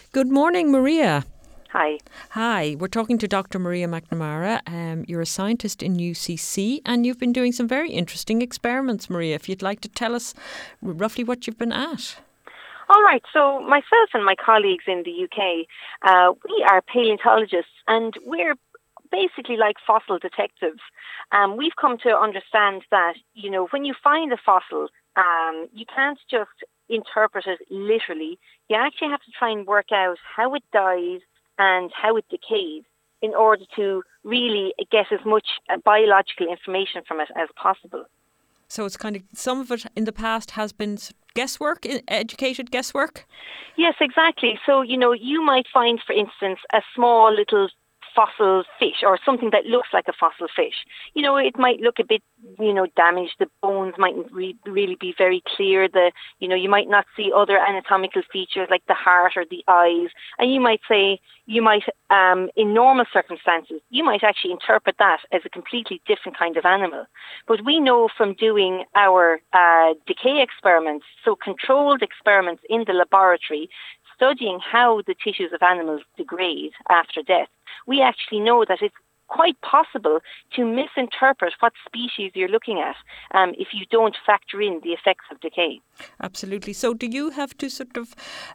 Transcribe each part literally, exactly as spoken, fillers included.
Good morning, Maria. Hi. Hi, we're talking to Doctor Maria McNamara. Um, you're a scientist in U C C and you've been doing some very interesting experiments, Maria. If you'd like to tell us roughly what you've been at. All right. So myself and my colleagues in the U K, uh, we are paleontologists and we're basically like fossil detectives. Um, we've come to understand that, you know, when you find a fossil, um, you can't just interpret it literally. You actually have to try and work out how it dies and how it decays in order to really get as much uh, biological information from it as possible. So it's kind of, some of it in the past has been guesswork, educated guesswork? Yes, exactly. So, you know, you might find, for instance, a small little fossil fish or something that looks like a fossil fish. You know, it might look a bit, you know, damaged. The bones mightn't re- really be very clear. The, you know, you might not see other anatomical features like the heart or the eyes. And you might say, you might, um, in normal circumstances, you might actually interpret that as a completely different kind of animal. But we know from doing our uh, decay experiments, so controlled experiments in the laboratory, studying how the tissues of animals degrade after death, we actually know that it's quite possible to misinterpret what species you're looking at um, if you don't factor in the effects of decay. Absolutely. So do you have to sort of,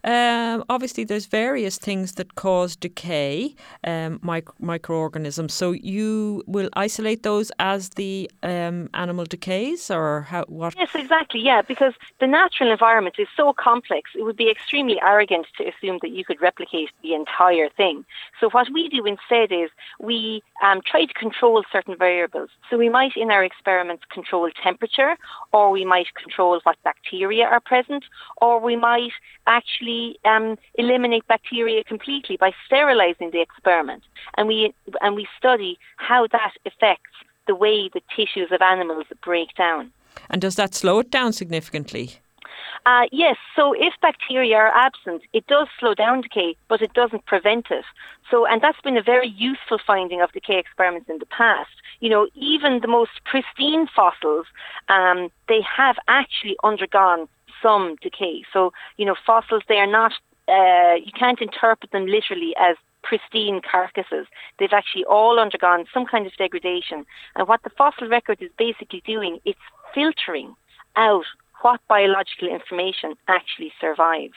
um, obviously there's various things that cause decay, um, micro- microorganisms, so you will isolate those as the um, animal decays or how, what? Yes, exactly, yeah, because the natural environment is so complex, it would be extremely arrogant to assume that you could replicate the entire thing. So what we do instead is we um, try to control certain variables. So we might in our experiments control temperature, or we might control what bacteria are present, or we might actually um, eliminate bacteria completely by sterilizing the experiment. And we and we study how that affects the way the tissues of animals break down. And does that slow it down significantly? Uh, yes, so if bacteria are absent, it does slow down decay, but it doesn't prevent it. So, and that's been a very useful finding of decay experiments in the past. You know, even the most pristine fossils, um, they have actually undergone some decay. So, you know, fossils, they are not, uh, you can't interpret them literally as pristine carcasses. They've actually all undergone some kind of degradation. And what the fossil record is basically doing, it's filtering out what biological information actually survives.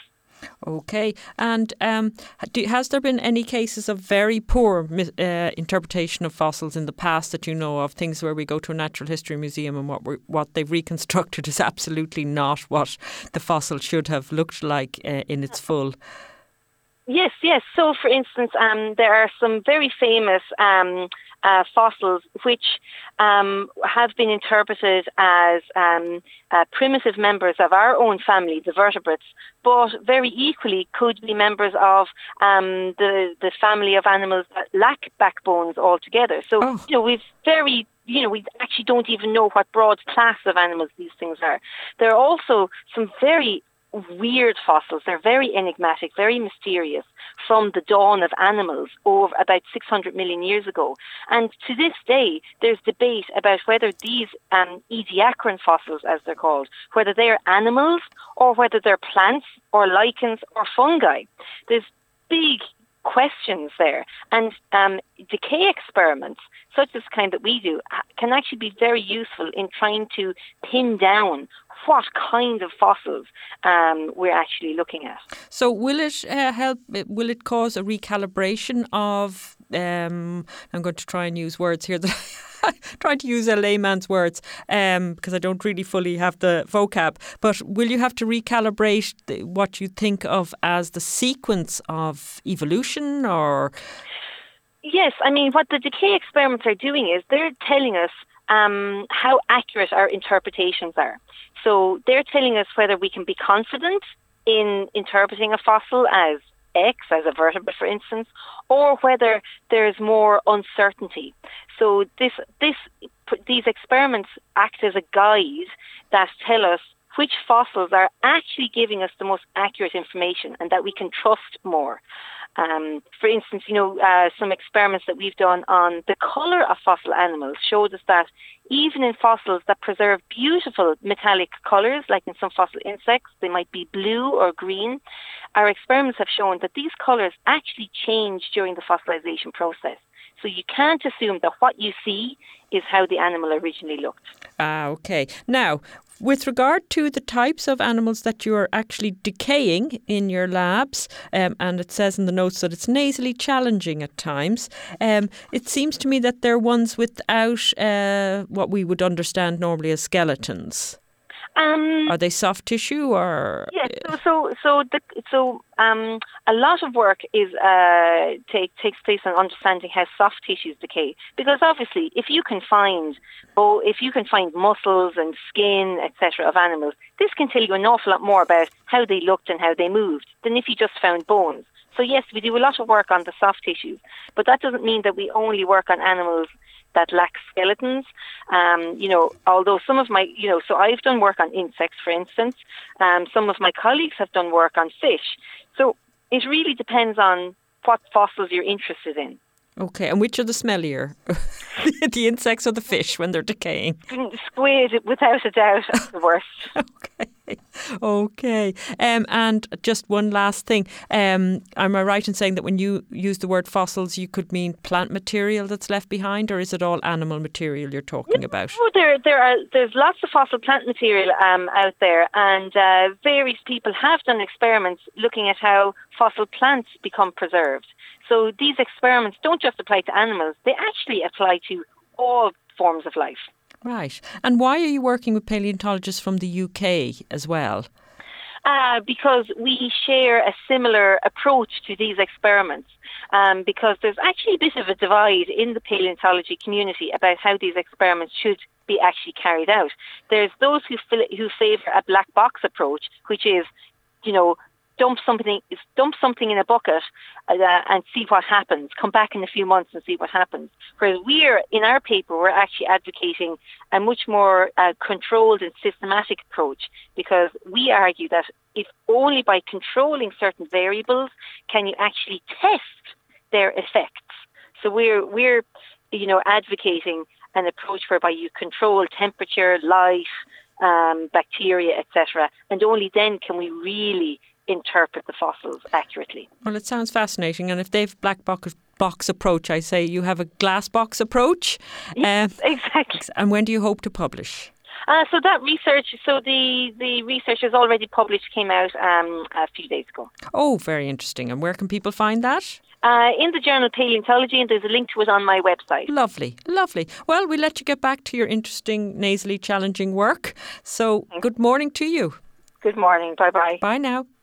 Okay. And um, do, has there been any cases of very poor uh, interpretation of fossils in the past that you know of? Things where we go to a natural history museum and what we're, what they've reconstructed is absolutely not what the fossil should have looked like uh, in its full. Yes, yes. So, for instance, um, there are some very famous um, uh, fossils which um, have been interpreted as um, uh, primitive members of our own family, the vertebrates, but very equally could be members of um, the the family of animals that lack backbones altogether. So, oh. you know, we've very you know, we actually don't even know what broad class of animals these things are. There are also some very weird fossils. They're very enigmatic, very mysterious, from the dawn of animals over about six hundred million years ago. And to this day, there's debate about whether these um, Ediacaran fossils, as they're called, whether they are animals or whether they're plants or lichens or fungi. There's big questions there. And um, decay experiments, such as the kind that we do, can actually be very useful in trying to pin down what kind of fossils um, we're actually looking at. So will it uh, help, will it cause a recalibration of, um, I'm going to try and use words here that I'm trying to use a layman's words um, because I don't really fully have the vocab, but will you have to recalibrate the, what you think of as the sequence of evolution or? Yes, I mean, what the decay experiments are doing is they're telling us um, how accurate our interpretations are. So they're telling us whether we can be confident in interpreting a fossil as X, as a vertebrate, for instance, or whether there's more uncertainty. So this, this, these experiments act as a guide that tell us which fossils are actually giving us the most accurate information and that we can trust more. Um, for instance, you know, uh, some experiments that we've done on the colour of fossil animals showed us that even in fossils that preserve beautiful metallic colours, like in some fossil insects, they might be blue or green, our experiments have shown that these colours actually change during the fossilization process. So you can't assume that what you see is how the animal originally looked. Ah, okay. Now, with regard to the types of animals that you are actually decaying in your labs, um, and it says in the notes that it's nasally challenging at times, um, it seems to me that they're ones without uh, what we would understand normally as skeletons. Um, Are they soft tissue or? Yes. So so so the, so um, a lot of work is uh, take takes place on understanding how soft tissues decay. Because obviously, if you can find oh, if you can find muscles and skin, et cetera, of animals, this can tell you an awful lot more about how they looked and how they moved than if you just found bones. So yes, we do a lot of work on the soft tissues, but that doesn't mean that we only work on animals that lack skeletons. Um, you know, although some of my, you know, so I've done work on insects, for instance. Um, some of my colleagues have done work on fish. So it really depends on what fossils you're interested in. Okay, and which are the smellier? The insects or the fish when they're decaying? Squid, without a doubt, is the worst. Okay, okay. Um, and just one last thing. Um, am I right in saying that when you use the word fossils, you could mean plant material that's left behind, or is it all animal material you're talking about? No, there, there are. There's lots of fossil plant material um, out there, and uh, various people have done experiments looking at how fossil plants become preserved. So these experiments don't just apply to animals, they actually apply to all forms of life. Right. And why are you working with paleontologists from the U K as well? Uh, because we share a similar approach to these experiments. Um, because there's actually a bit of a divide in the paleontology community about how these experiments should be actually carried out. There's those who, who favour a black box approach, which is, you know, dump something dump something in a bucket uh, and see what happens. Come back in a few months and see what happens. Whereas we're, in our paper, we're actually advocating a much more uh, controlled and systematic approach, because we argue that if only by controlling certain variables can you actually test their effects. So we're, we're you know, advocating an approach whereby you control temperature, light, um, bacteria, et cetera, and only then can we really interpret the fossils accurately. Well, it sounds fascinating, and if they've black box, box approach, I say you have a glass box approach. Yes, um, exactly. And when do you hope to publish? Uh, so that research, so the, the research is already published, came out um, a few days ago. Oh, very interesting. And where can people find that? Uh, in the journal Paleontology, and there's a link to it on my website. Lovely, lovely. Well, we'll let you get back to your interesting, nasally challenging work. So, good morning to you. Good morning. Bye-bye. Bye now.